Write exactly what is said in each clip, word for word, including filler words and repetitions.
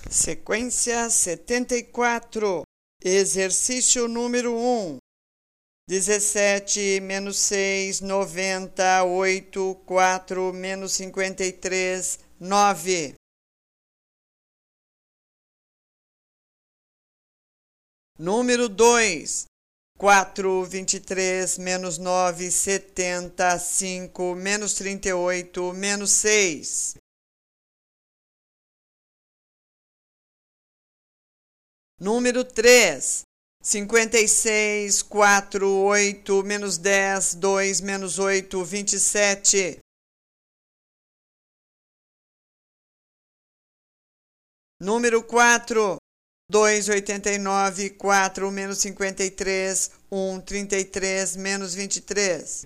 Sequência setenta e quatro, exercício número um, dezessete menos seis, noventa, oito, quatro menos cinquenta e três, nove. Número dois, quatro, vinte e três, menos nove, setenta, cinco, menos trinta e oito, menos seis. Número três, cinquenta e seis, quatro, oito, menos dez, dois, menos oito, vinte e sete. Número quatro, dois, oitenta e nove, quatro, menos cinquenta e três, um, trinta e três, menos vinte e três.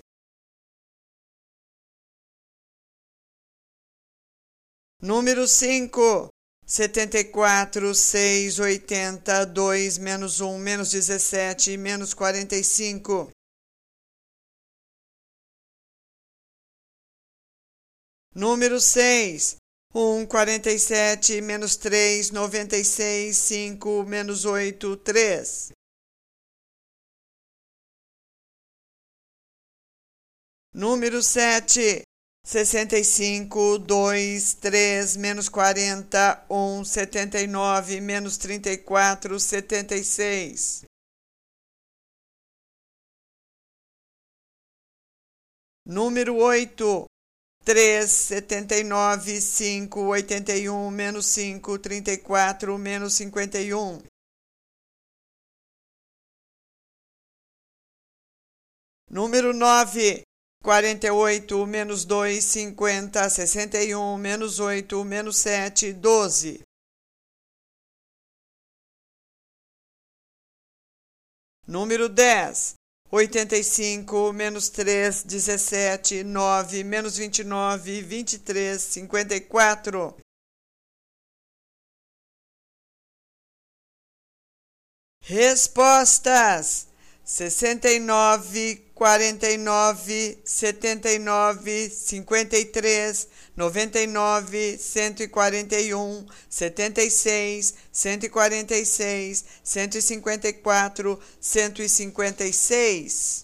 Número cinco, setenta e quatro, seis, oitenta, dois, menos um, menos dezessete, menos quarenta e cinco. Número seis, um, quarenta e sete, menos três, noventa e seis, cinco, menos oito, três. Número sete, sessenta e cinco, dois, três, menos quarenta, um, setenta e nove, menos trinta e quatro, setenta e seis. Número oito, três, setenta e nove, cinco, oitenta e um, menos cinco, trinta e quatro, menos cinquenta e um. Número nove, quarenta e oito, menos dois, cinquenta, sessenta e um, menos oito, menos sete, doze. Número dez, oitenta e cinco, menos três, dezessete, nove, menos vinte e nove, vinte e três, cinquenta e quatro. Respostas: sessenta e nove, quarenta e nove, setenta e nove, cinquenta e três, noventa e nove, cento e quarenta e um, setenta e seis, cento e quarenta e seis, cento e cinquenta e quatro, cento e cinquenta e seis.